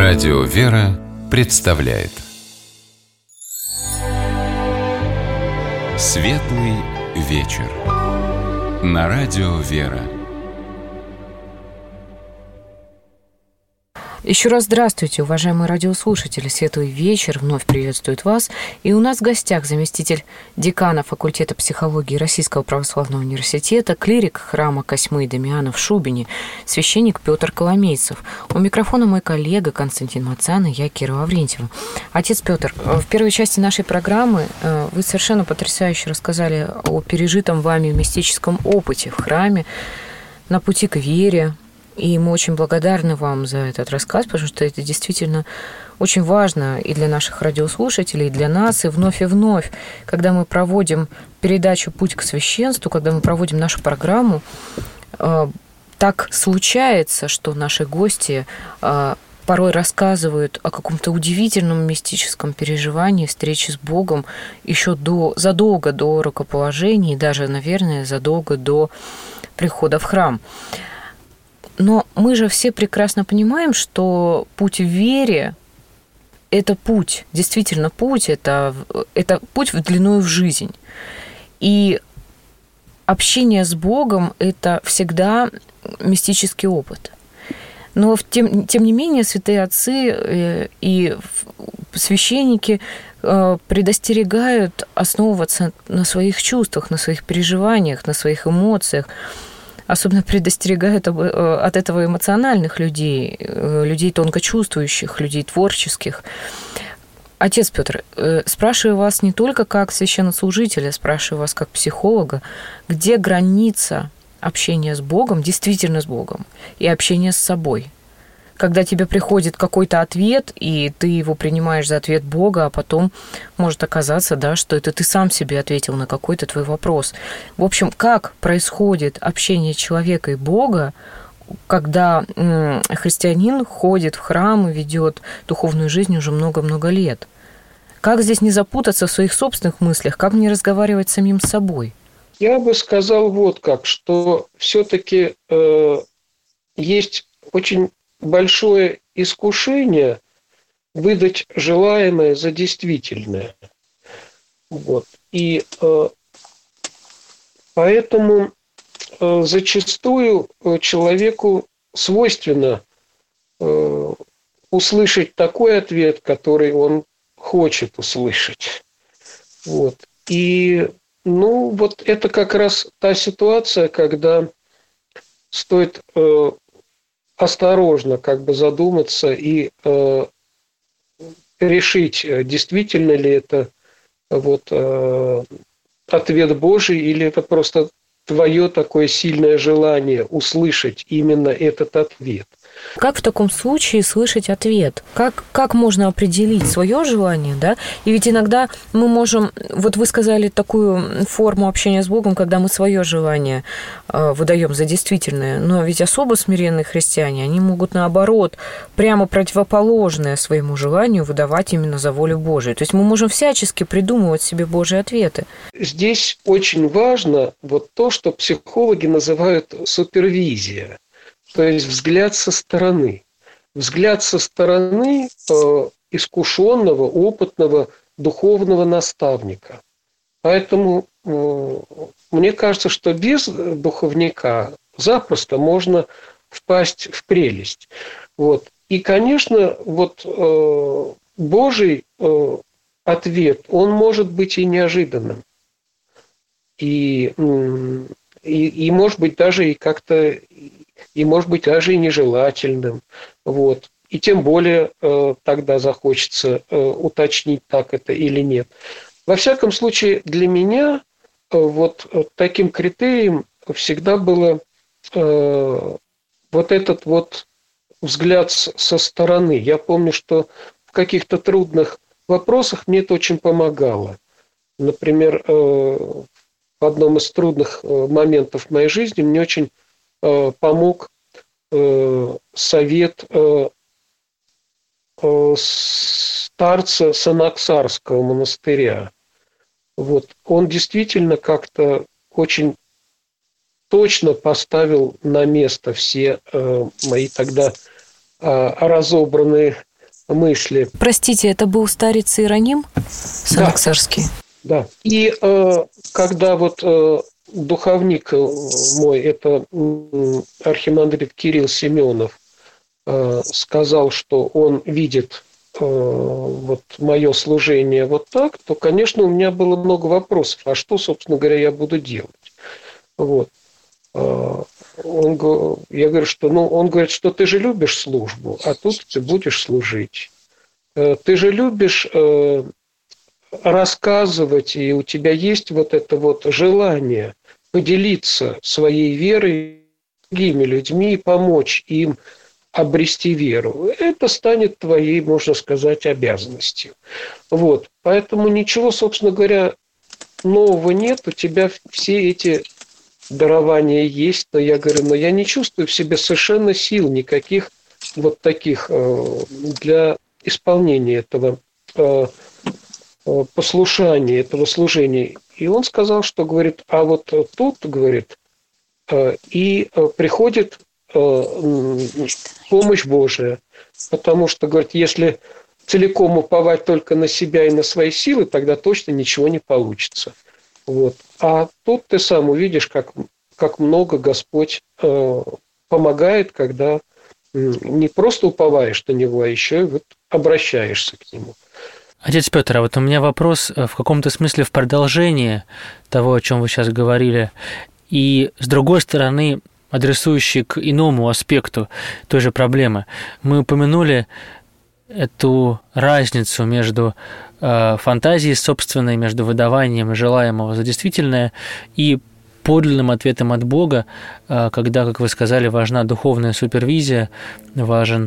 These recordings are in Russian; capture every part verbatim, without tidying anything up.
Радио «Вера» представляет Светлый вечер на Радио «Вера». Еще раз здравствуйте, уважаемые радиослушатели. Светлый вечер вновь приветствует вас. И у нас в гостях заместитель декана факультета психологии Российского православного университета, клирик храма Косьмы и Дамиана в Шубине, священник Петр Коломейцев. У микрофона мой коллега Константин Мацан и я, Кира Лаврентьева. Отец Петр, в первой части нашей программы вы совершенно потрясающе рассказали о пережитом вами мистическом опыте в храме на пути к вере. И мы очень благодарны вам за этот рассказ, потому что это действительно очень важно и для наших радиослушателей, и для нас. И вновь и вновь, когда мы проводим передачу «Путь к священству», когда мы проводим нашу программу, так случается, что наши гости порой рассказывают о каком-то удивительном мистическом переживании, встречи с Богом еще до, задолго до рукоположения, и даже, наверное, задолго до прихода в храм. Но мы же все прекрасно понимаем, что путь в вере – это путь, действительно путь, это, это путь в длину в жизнь. И общение с Богом – это всегда мистический опыт. Но тем, тем не менее святые отцы и священники предостерегают основываться на своих чувствах, на своих переживаниях, на своих эмоциях. Особенно предостерегают от этого эмоциональных людей, людей тонко чувствующих, людей творческих. Отец Петр, спрашиваю вас не только как священнослужителя, спрашиваю вас как психолога, где граница общения с Богом, действительно с Богом, и общения с собой? Когда тебе приходит какой-то ответ, и ты его принимаешь за ответ Бога, а потом может оказаться, да, что это ты сам себе ответил на какой-то твой вопрос. В общем, как происходит общение человека и Бога, когда христианин ходит в храм и ведет духовную жизнь уже много-много лет? Как здесь не запутаться в своих собственных мыслях, как не разговаривать с самим собой? Я бы сказал вот как, что все-таки э, есть очень большое искушение выдать желаемое за действительное. Вот. И э, поэтому э, зачастую человеку свойственно э, услышать такой ответ, который он хочет услышать. Вот. И ну, вот это как раз та ситуация, когда стоит э, осторожно как бы задуматься и э, решить, действительно ли это вот, э, ответ Божий, или это просто твое такое сильное желание услышать именно этот ответ. Как в таком случае слышать ответ? Как, как можно определить свое желание, да? И ведь иногда мы можем, вот вы сказали такую форму общения с Богом, когда мы свое желание э, выдаем за действительное, но ведь особо смиренные христиане, они могут наоборот прямо противоположное своему желанию выдавать именно за волю Божию. То есть мы можем всячески придумывать себе Божьи ответы. Здесь очень важно вот то, что психологи называют супервизия. То есть взгляд со стороны. Взгляд со стороны э, искушенного, опытного, духовного наставника. Поэтому э, мне кажется, что без духовника запросто можно впасть в прелесть. Вот. И, конечно, вот, э, Божий э, ответ, он может быть и неожиданным. И, и, и может быть, даже и как-то... и, может быть, даже и нежелательным. Вот. И тем более э, тогда захочется э, уточнить, так это или нет. Во всяком случае, для меня э, вот э, таким критерием всегда было э, вот этот вот взгляд с, со стороны. Я помню, что в каких-то трудных вопросах мне это очень помогало. Например, э, в одном из трудных э, моментов в моей жизни мне очень помог э, совет э, э, старца Санаксарского монастыря. Вот. Он действительно как-то очень точно поставил на место все э, мои тогда э, разобранные мысли. Простите, это был старец Иероним Санаксарский? Да. да. И э, когда вот э, духовник мой, это э, архимандрит Кирилл Семенов, э, сказал, что он видит э, вот мое служение вот так, то, конечно, у меня было много вопросов. А что, собственно говоря, я буду делать? Вот. Он, я говорю, что, ну, он говорит, что ты же любишь службу, а тут ты будешь служить. Ты же любишь э, рассказывать, и у тебя есть вот это вот желание поделиться своей верой с другими людьми, помочь им обрести веру. Это станет твоей, можно сказать, обязанностью. Вот. Поэтому ничего, собственно говоря, нового нет. У тебя все эти дарования есть, но я говорю, но я не чувствую в себе совершенно сил никаких вот таких для исполнения этого послушания, этого служения. И он сказал, что, говорит, а вот тут, говорит, и приходит помощь Божия, потому что, говорит, если целиком уповать только на себя и на свои силы, тогда точно ничего не получится. Вот. А тут ты сам увидишь, как, как много Господь э, помогает, когда э, не просто уповаешь на Него, а еще и вот обращаешься к Нему. Отец Петр, а вот у меня вопрос в каком-то смысле в продолжение того, о чем вы сейчас говорили, и с другой стороны, адресующий к иному аспекту той же проблемы. Мы упомянули эту разницу между фантазией собственной, между выдаванием желаемого за действительное и подлинным ответом от Бога, когда, как вы сказали, важна духовная супервизия, важен,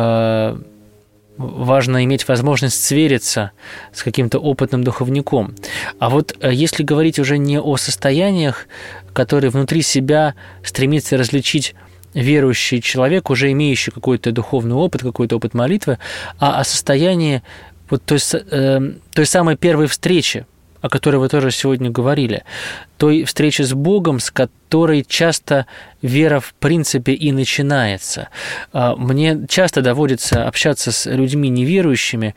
важно иметь возможность свериться с каким-то опытным духовником. А вот если говорить уже не о состояниях, которые внутри себя стремится различить верующий человек, уже имеющий какой-то духовный опыт, какой-то опыт молитвы, а о состоянии вот той, э, той самой первой встречи, о которой вы тоже сегодня говорили, той встречи с Богом, с которой часто вера в принципе и начинается. Мне часто доводится общаться с людьми неверующими,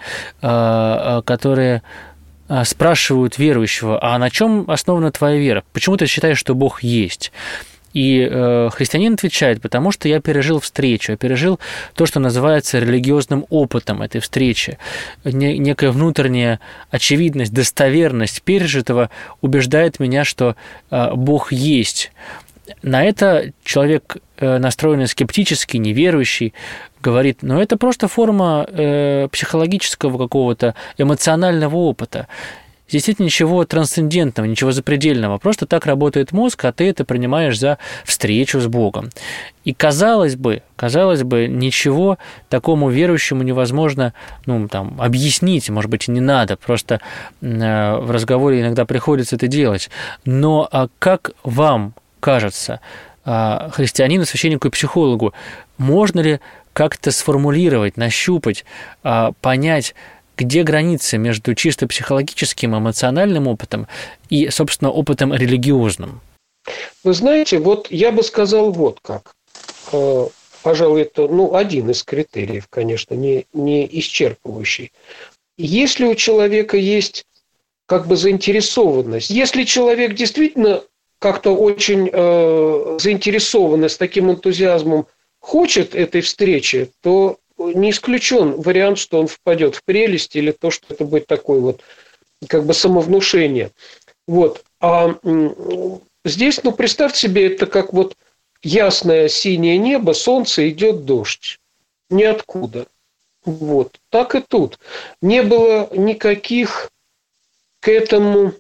которые спрашивают верующего, а на чем основана твоя вера? Почему ты считаешь, что Бог есть? И э, христианин отвечает, потому что я пережил встречу, я пережил то, что называется религиозным опытом этой встречи. Не, некая внутренняя очевидность, достоверность пережитого убеждает меня, что э, Бог есть. На это человек, э, настроенный скептически, неверующий, говорит, ну это просто форма э, психологического какого-то эмоционального опыта. Здесь нет ничего трансцендентного, ничего запредельного. Просто так работает мозг, а ты это принимаешь за встречу с Богом. И казалось бы, казалось бы, ничего такому верующему невозможно ну, там, объяснить, может быть, и не надо. Просто э, в разговоре иногда приходится это делать. Но а как вам кажется, э, христианину, священнику и психологу, можно ли как-то сформулировать, нащупать, э, понять, где граница между чисто психологическим, эмоциональным опытом и, собственно, опытом религиозным? Вы знаете, вот я бы сказал вот как. Пожалуй, это ну, один из критериев, конечно, не, не исчерпывающий. Если у человека есть как бы заинтересованность, если человек действительно как-то очень э, заинтересован и с таким энтузиазмом хочет этой встречи, то не исключен вариант, что он впадет в прелесть или то, что это будет такое вот как бы самовнушение. Вот. А здесь, ну, представьте себе, это как вот ясное синее небо, солнце, идет дождь. Ниоткуда. Вот. Так и тут. Не было никаких к этому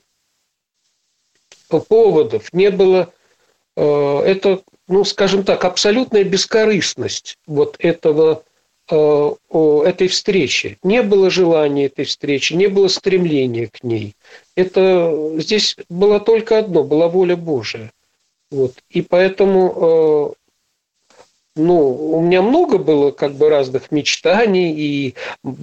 поводов, не было э, это, ну, скажем так, абсолютная бескорыстность вот этого этой встречи. Не было желания этой встречи, не было стремления к ней. Это здесь было только одно, была воля Божия. Вот. И поэтому ну, у меня много было как бы разных мечтаний и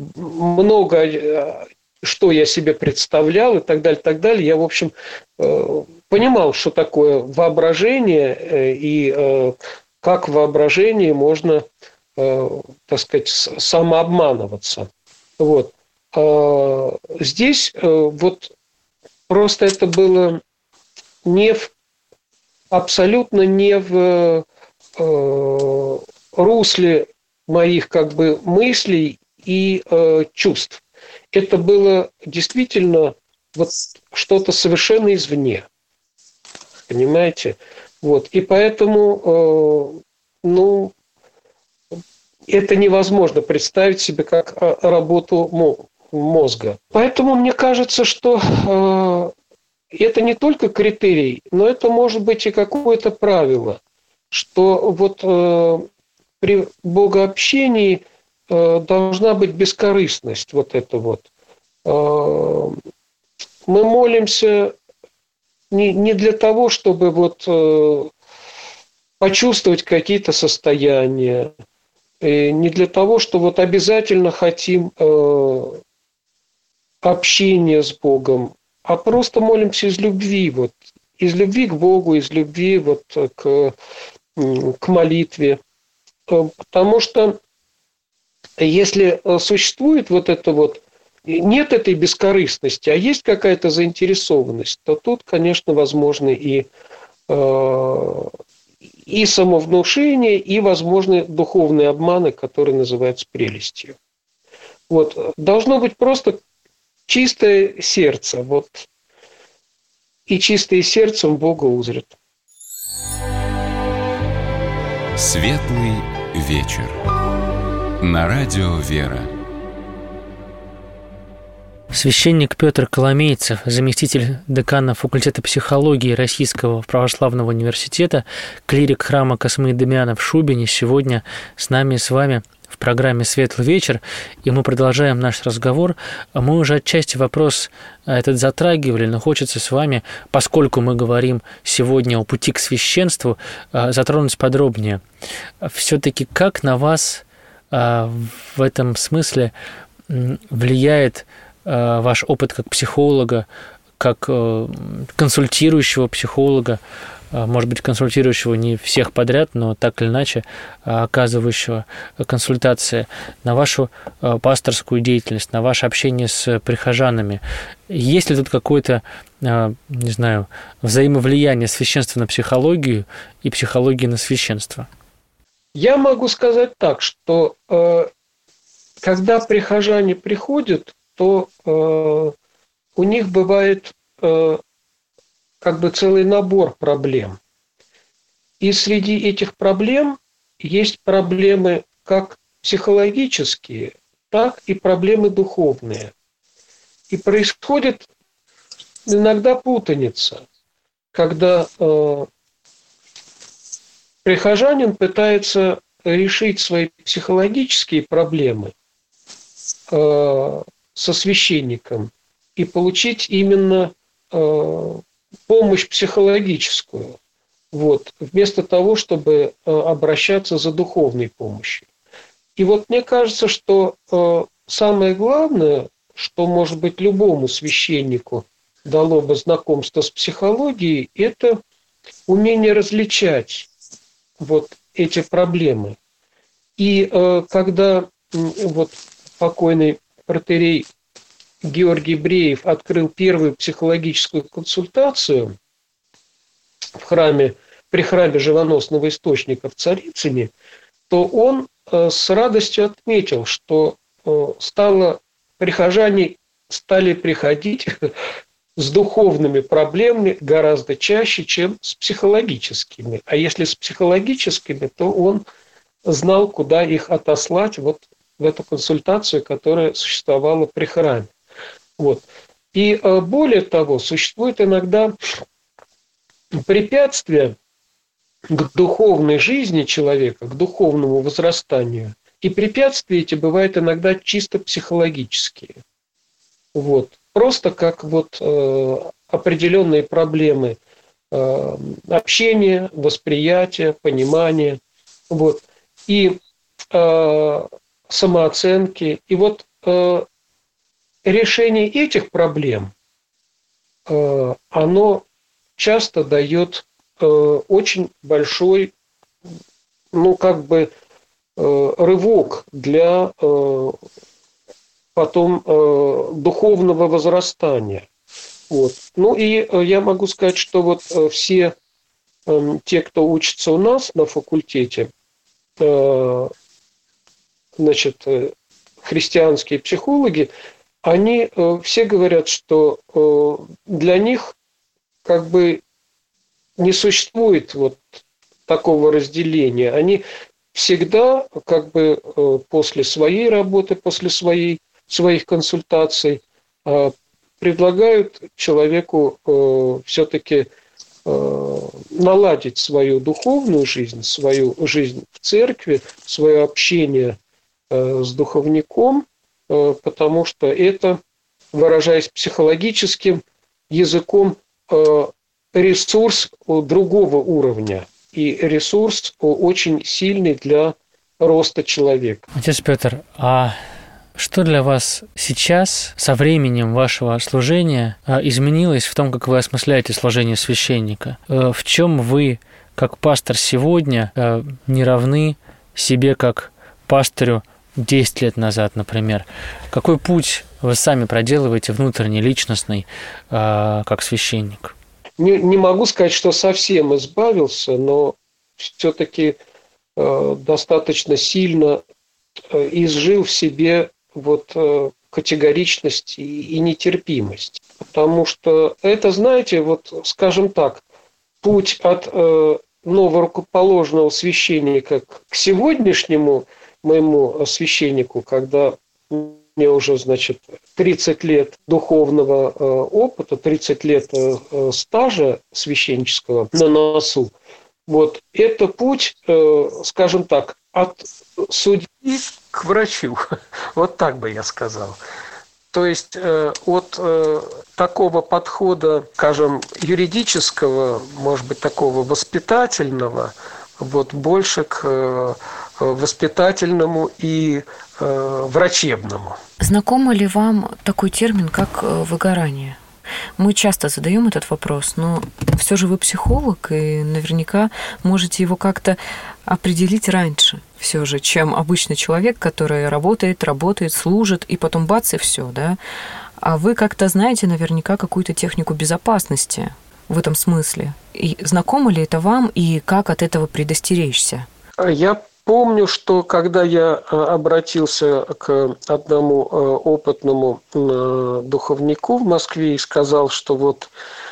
много что я себе представлял и так далее, так далее. Я, в общем, понимал, что такое воображение и как в воображении можно так сказать, самообманываться. Вот. Здесь вот просто это было не в, абсолютно не в русле моих как бы мыслей и чувств. Это было действительно вот что-то совершенно извне. Понимаете? Вот. И поэтому, ну, это невозможно представить себе как работу мозга. Поэтому мне кажется, что это не только критерий, но это может быть и какое-то правило, что вот при богообщении должна быть бескорыстность, вот это вот. Мы молимся не, не для того, чтобы вот почувствовать какие-то состояния, и не для того, что вот обязательно хотим общения с Богом, а просто молимся из любви, вот, из любви к Богу, из любви вот к, к молитве. Потому что если существует вот это вот, нет этой бескорыстности, а есть какая-то заинтересованность, то тут, конечно, возможны и, и самовнушение, и возможны духовные обманы, которые называются прелестью. Вот. Должно быть просто чистое сердце, вот, и чистое сердцем Бога узрят. Светлый вечер. На радио «Вера». Священник Петр Коломейцев, заместитель декана факультета психологии Российского православного университета, клирик храма Космы и Дамиана в Шубине, сегодня с нами и с вами в программе «Светлый вечер», и мы продолжаем наш разговор. Мы уже отчасти вопрос этот затрагивали, но хочется с вами, поскольку мы говорим сегодня о пути к священству, затронуть подробнее. Все-таки как на вас в этом смысле влияет ваш опыт как психолога, как консультирующего психолога, может быть, консультирующего не всех подряд, но так или иначе оказывающего консультации, на вашу пасторскую деятельность, на ваше общение с прихожанами? Есть ли тут какое-то, не знаю, взаимовлияние священства на психологию и психологии на священство? Я могу сказать так, что когда прихожане приходят, то у них бывает как бы целый набор проблем. И среди этих проблем есть проблемы как психологические, так и проблемы духовные. И происходит иногда путаница, когда э, прихожанин пытается решить свои психологические проблемы э, со священником и получить именно э, помощь психологическую, вот, вместо того, чтобы обращаться за духовной помощью. И вот мне кажется, что самое главное, что, может быть, любому священнику дало бы знакомство с психологией, это умение различать вот эти проблемы. И когда вот покойный протоиерей Георгий Бреев открыл первую психологическую консультацию в храме, при храме Живоносного источника в Царицыне, то он с радостью отметил, что стало, прихожане стали приходить с духовными проблемами гораздо чаще, чем с психологическими. А если с психологическими, то он знал, куда их отослать вот в эту консультацию, которая существовала при храме. Вот. И более того, существует иногда препятствия к духовной жизни человека, к духовному возрастанию. И препятствия эти бывают иногда чисто психологические. Вот. Просто как вот э, определенные проблемы э, общения, восприятия, понимания, вот. И э, самооценки. И вот э, решение этих проблем, э, оно часто дает э, очень большой, ну, как бы, рывок для потом духовного возрастания. Вот. Ну и я могу сказать, что вот все те, кто учится у нас на факультете, значит, христианские психологи, они все говорят, что для них как бы не существует вот такого разделения. Они всегда как бы после своей работы, после своей, своих консультаций предлагают человеку все-таки наладить свою духовную жизнь, свою жизнь в церкви, свое общение с духовником, потому что это, выражаясь психологическим языком, ресурс другого уровня и ресурс очень сильный для роста человека. Отец Петр, а что для вас сейчас, со временем вашего служения, изменилось в том, как вы осмысляете служение священника? В чем вы, как пастор сегодня, не равны себе, как пастырю десять лет назад, например? Какой путь вы сами проделываете внутренний, личностный, как священник? Не, не могу сказать, что совсем избавился, но все-таки достаточно сильно изжил в себе вот категоричность и нетерпимость. Потому что это, знаете, вот, скажем так, путь от новорукоположенного священника к сегодняшнему моему священнику, когда мне уже, значит, тридцать лет духовного опыта, тридцать лет стажа священнического на носу, вот это путь, скажем так, от судьи к врачу. Вот так бы я сказал. То есть от такого подхода, скажем, юридического, может быть, такого воспитательного, вот больше к воспитательному и врачебному. Знакомо ли вам такой термин, как выгорание? Мы часто задаем этот вопрос, но все же вы психолог, и наверняка можете его как-то определить раньше, все же, чем обычный человек, который работает, работает, служит, и потом бац, и все, да? А вы как-то знаете наверняка какую-то технику безопасности в этом смысле. И знакомо ли это вам, и как от этого предостеречься? Я помню, что когда я обратился к одному опытному духовнику в Москве и сказал, что вот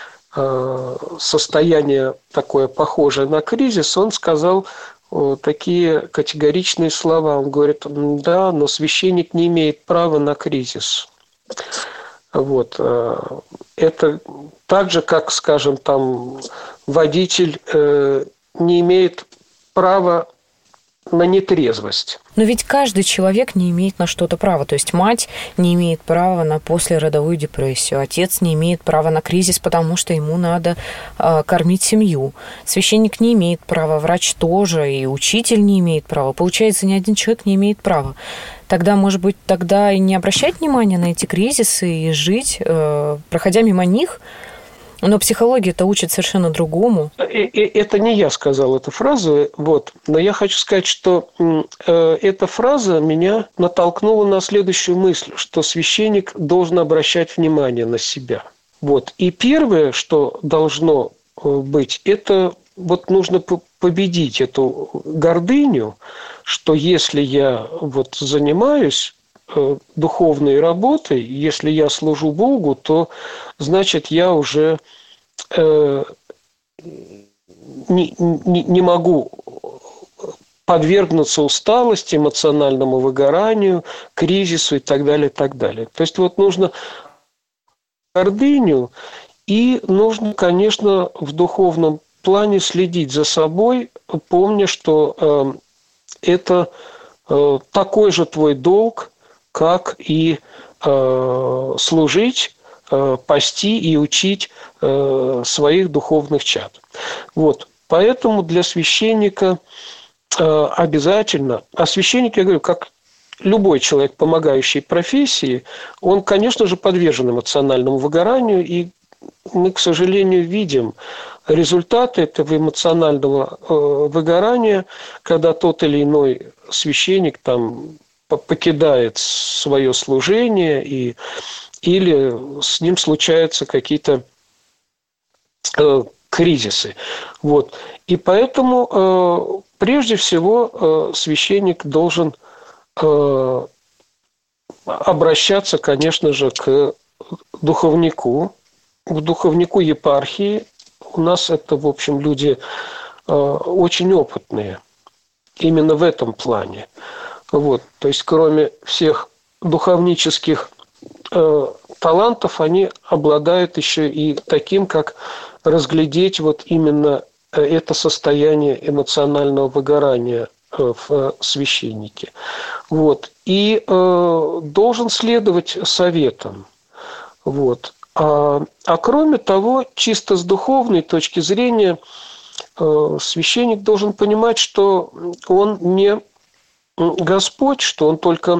состояние такое похожее на кризис, он сказал такие категоричные слова. Он говорит: да, но священник не имеет права на кризис. Вот. Это так же, как, скажем, там водитель не имеет права на нетрезвость. Но ведь каждый человек не имеет на что-то права. То есть мать не имеет права на послеродовую депрессию, отец не имеет права на кризис, потому что ему надо э, кормить семью. Священник не имеет права, врач тоже, и учитель не имеет права. Получается, ни один человек не имеет права. Тогда, может быть, тогда и не обращать внимания на эти кризисы и жить, э, проходя мимо них. Но психология-то учит совершенно другому. Это не я сказал эту фразу, вот. Но я хочу сказать, что э, эта фраза меня натолкнула на следующую мысль, что священник должен обращать внимание на себя. Вот. И первое, что должно быть, это вот нужно победить эту гордыню, что если я вот занимаюсь духовной работой, если я служу Богу, то значит я уже э, не, не, не могу подвергнуться усталости, эмоциональному выгоранию, кризису и так далее, и так далее. То есть вот нужно гордыню, и нужно, конечно, в духовном плане следить за собой, помня, что э, это э, такой же твой долг, как и э, служить, э, пасти и учить э, своих духовных чад. Вот. Поэтому для священника э, обязательно, а священник, я говорю, как любой человек, помогающий профессии, он, конечно же, подвержен эмоциональному выгоранию, и мы, к сожалению, видим результаты этого эмоционального выгорания, когда тот или иной священник там покидает свое служение, и, или с ним случаются какие-то э, кризисы. Вот. И поэтому э, прежде всего э, священник должен э, обращаться, конечно же, к духовнику, к духовнику епархии. У нас это, в общем, люди э, очень опытные именно в этом плане. Вот. То есть, кроме всех духовнических э, талантов, они обладают еще и таким, как разглядеть вот именно это состояние эмоционального выгорания э, в священнике. Вот. И э, должен следовать советам. Вот. А, а кроме того, чисто с духовной точки зрения, э, священник должен понимать, что он не Господь, что он только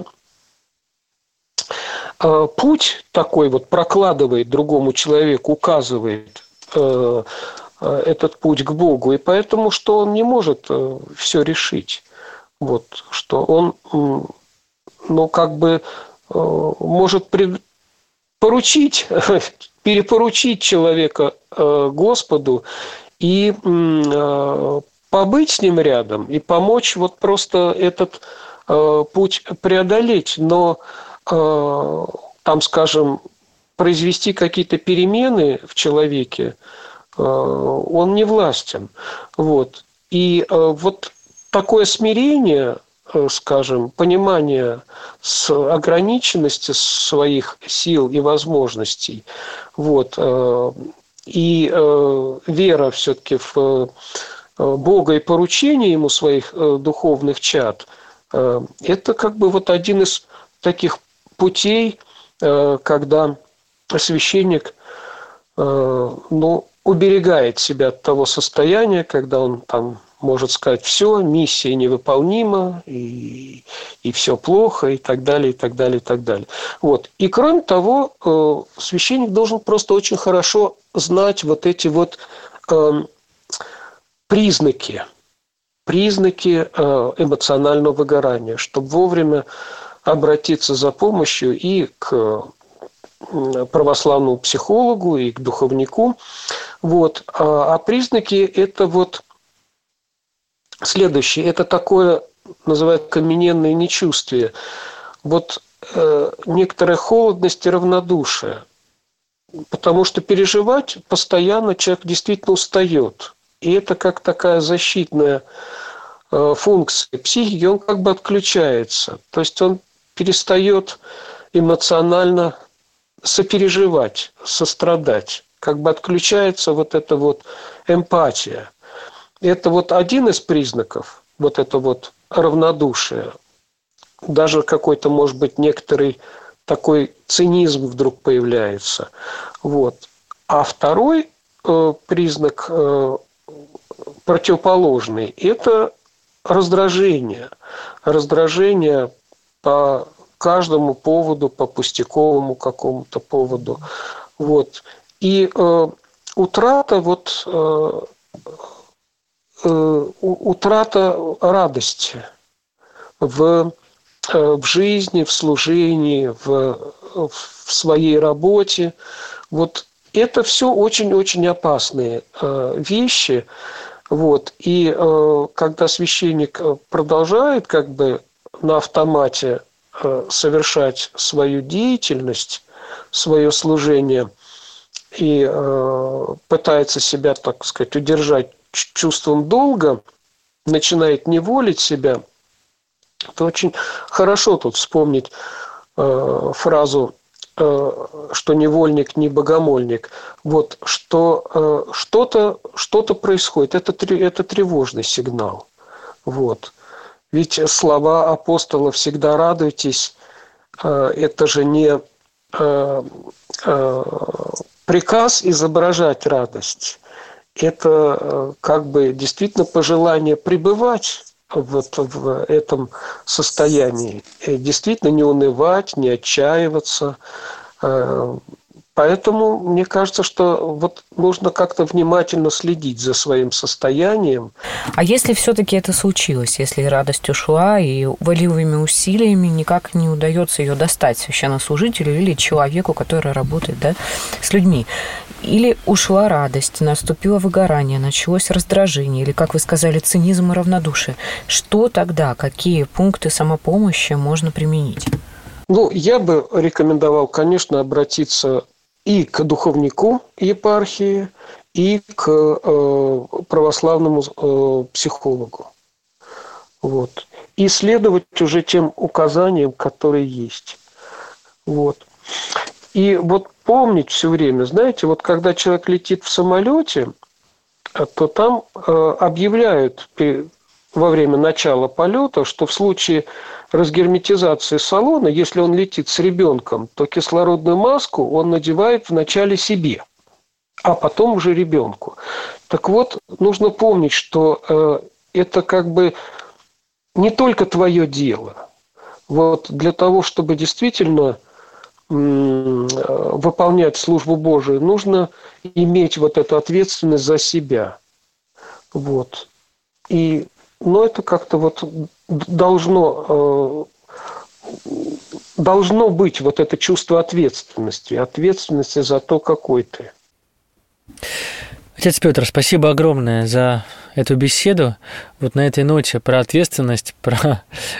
э, путь такой вот прокладывает другому человеку, указывает э, э, этот путь к Богу, и поэтому, что он не может э, все решить. Вот, что он, э, ну, как бы э, может пред, поручить, перепоручить человека э, Господу и э, побыть с ним рядом и помочь вот просто этот э, путь преодолеть, но э, там, скажем, произвести какие-то перемены в человеке, э, он не властен. Вот. И э, вот такое смирение, э, скажем, понимание с ограниченности своих сил и возможностей, вот, э, и э, вера все-таки в Бога и поручение ему своих духовных чад, это как бы вот один из таких путей, когда священник, ну, уберегает себя от того состояния, когда он там может сказать: все, миссия невыполнима, и, и все плохо, и так далее, и так далее, и так далее. Вот. И кроме того, священник должен просто очень хорошо знать вот эти вот признаки, признаки эмоционального выгорания, чтобы вовремя обратиться за помощью и к православному психологу, и к духовнику. Вот. А признаки – это вот следующее. Это такое, называют, камененное нечувствие. Вот э, некоторая холодность и равнодушие. Потому что переживать постоянно человек действительно устает. И это как такая защитная э, функция психики, он как бы отключается. То есть он перестает эмоционально сопереживать, сострадать. Как бы отключается вот эта вот эмпатия. Это вот один из признаков, вот это вот равнодушие. Даже какой-то, может быть, некоторый такой цинизм вдруг появляется. Вот. А второй э, признак э, противоположный – это раздражение. Раздражение по каждому поводу, по пустяковому какому-то поводу. Вот. И э, утрата, вот, э, э, утрата радости в, э, в жизни, в служении, в, в своей работе. Вот это все очень-очень опасные э, вещи. Вот. И э, когда священник продолжает как бы на автомате э, совершать свою деятельность, свое служение и э, пытается себя, так сказать, удержать чувством долга, начинает неволить себя, то очень хорошо тут вспомнить э, фразу, э, что невольник не богомольник. Вот, что э, что-то, что-то происходит. Это, это тревожный сигнал. Вот. Ведь слова апостола «всегда радуйтесь» э, это же не э, э, приказ изображать радость. Это э, как бы действительно пожелание пребывать вот в этом состоянии. И действительно не унывать, не отчаиваться, э, Поэтому мне кажется, что вот нужно как-то внимательно следить за своим состоянием. А если все-таки это случилось, если радость ушла и волевыми усилиями никак не удается ее достать священнослужителю или человеку, который работает, да, с людьми, или ушла радость, наступило выгорание, началось раздражение, или, как вы сказали, цинизм и равнодушие, что тогда, какие пункты самопомощи можно применить? Ну, я бы рекомендовал, конечно, обратиться и к духовнику епархии, и к э, православному э, психологу. Вот. И следовать уже тем указаниям, которые есть. Вот. И вот помнить все время, знаете, вот когда человек летит в самолете, то там э, объявляют во время начала полета, что в случае разгерметизации салона, если он летит с ребенком, то кислородную маску он надевает вначале себе, а потом уже ребенку. Так вот, нужно помнить, что э, это как бы не только твое дело. Вот для того, чтобы действительно м- выполнять службу Божию, нужно иметь вот эту ответственность за себя. Вот. И Но это как-то вот должно, должно быть вот это чувство ответственности, ответственности за то, какой ты. Отец Петр, спасибо огромное за эту беседу. Вот на этой ноте про ответственность, про,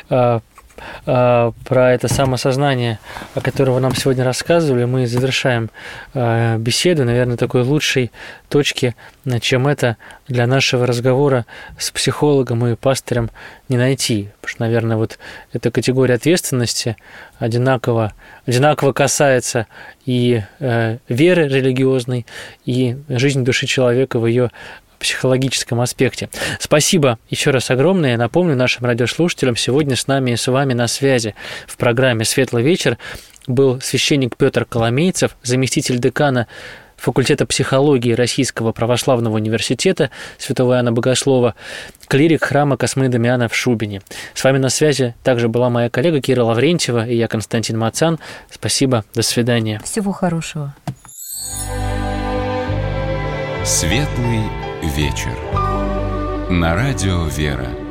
про это самосознание, о котором вы нам сегодня рассказывали, мы завершаем беседу, наверное, такой лучшей точки, чем это для нашего разговора с психологом и пастырем не найти. Потому что, наверное, вот эта категория ответственности одинаково, одинаково касается и э, веры религиозной, и жизни души человека в ее психологическом аспекте. Спасибо еще раз огромное. Напомню нашим радиослушателям, сегодня с нами и с вами на связи в программе «Светлый вечер» был священник Петр Коломейцев, заместитель декана факультета психологии Российского православного университета Святого Иоанна Богослова, клирик храма Космы Дамиана в Шубине. С вами на связи также была моя коллега Кира Лаврентьева и я, Константин Мацан. Спасибо, до свидания. Всего хорошего. Светлый вечер. На радио «Вера».